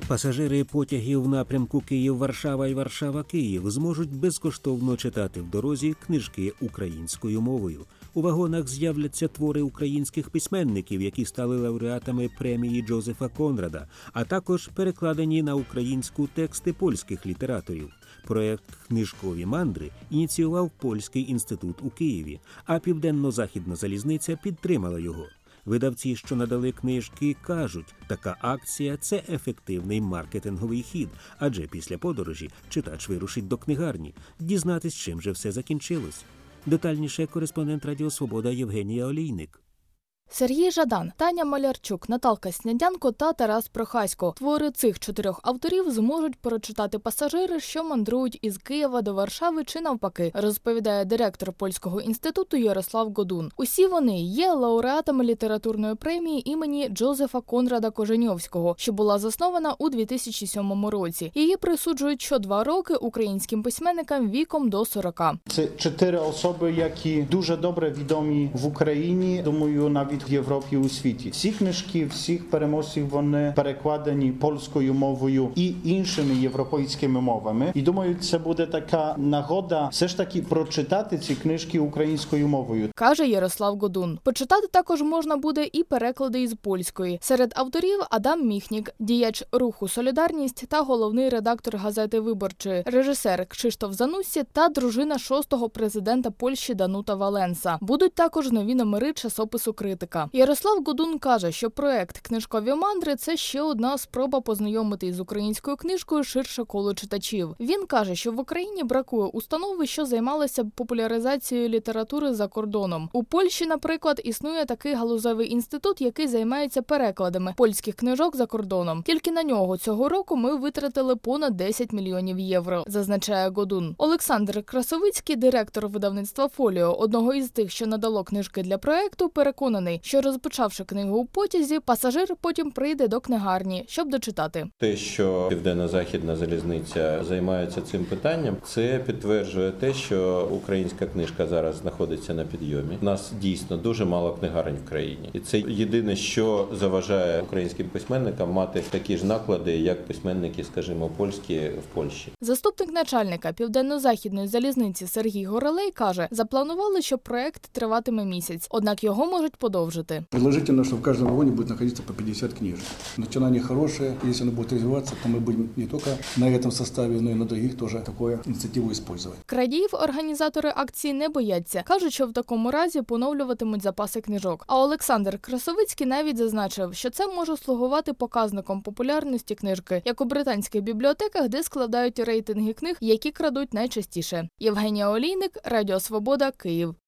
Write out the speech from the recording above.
Пасажири потягів в напрямку Київ-Варшава і Варшава-Київ зможуть безкоштовно читати в дорозі книжки українською мовою. У вагонах з'являться твори українських письменників, які стали лауреатами премії Джозефа Конрада, а також перекладені на українську тексти польських літераторів. Проєкт «Книжкові мандри» ініціював Польський інститут у Києві, а Південно-Західна залізниця підтримала його. Видавці, що надали книжки, кажуть, така акція – це ефективний маркетинговий хід, адже після подорожі читач вирушить до книгарні, дізнатись, чим же все закінчилось. Детальніше кореспондент Радіо Свобода Євгенія Олійник. Сергій Жадан, Таня Малярчук, Наталка Снядянко та Тарас Прохасько. Твори цих 4 авторів зможуть прочитати пасажири, що мандрують із Києва до Варшави чи навпаки, розповідає директор Польського інституту Ярослав Годун. Усі вони є лауреатами літературної премії імені Джозефа Конрада Коженьовського, що була заснована у 2007 році. Її присуджують що 2 роки українським письменникам віком до 40. Це 4 особи, які дуже добре відомі в Україні, думаю, навіть в Європі, у світі. Всі книжки, всіх переможців, вони перекладені польською мовою і іншими європейськими мовами. І думаю, це буде така нагода все ж таки прочитати ці книжки українською мовою. Каже Ярослав Годун. Почитати також можна буде і переклади із польської. Серед авторів Адам Міхнік, діяч руху «Солідарність» та головний редактор газети «Виборчої», режисер Кшиштоф Зануссі та дружина 6-го президента Польщі Данута Валенса. Будуть також нові номери часопису «Критика». Ярослав Годун каже, що проект «Книжкові мандри» – це ще одна спроба познайомити із українською книжкою ширше коло читачів. Він каже, що в Україні бракує установи, що займалися б популяризацією літератури за кордоном. У Польщі, наприклад, існує такий галузевий інститут, який займається перекладами польських книжок за кордоном. Тільки на нього цього року ми витратили понад 10 мільйонів євро, зазначає Годун. Олександр Красовицький, директор видавництва «Фоліо», одного із тих, що надало книжки для проекту, переконаний, що розпочавши книгу у потязі, пасажир потім прийде до книгарні, щоб дочитати. Те, що Південно-Західна залізниця займається цим питанням, це підтверджує те, що українська книжка зараз знаходиться на підйомі. У нас дійсно дуже мало книгарень в країні. І це єдине, що заважає українським письменникам мати такі ж наклади, як письменники, скажімо, польські в Польщі. Заступник начальника Південно-Західної залізниці Сергій Горелей каже, запланували, що проект триватиме місяць, однак його можуть подовжити. Предложительно, что в каждом вагоне будет находиться по 50 книжек. Начинание хорошее. Если оно будет развиваться, то мы будем не только на этом составе, но и на других тоже такую инициативу использовать. Крадіїв організатори акції не бояться. Кажуть, що в такому разі поновлюватимуть запаси книжок. А Олександр Красовицький навіть зазначив, що це може слугувати показником популярності книжки, як у британських бібліотеках, де складають рейтинги книг, які крадуть найчастіше. Євгенія Олійник, Радіо Свобода, Київ.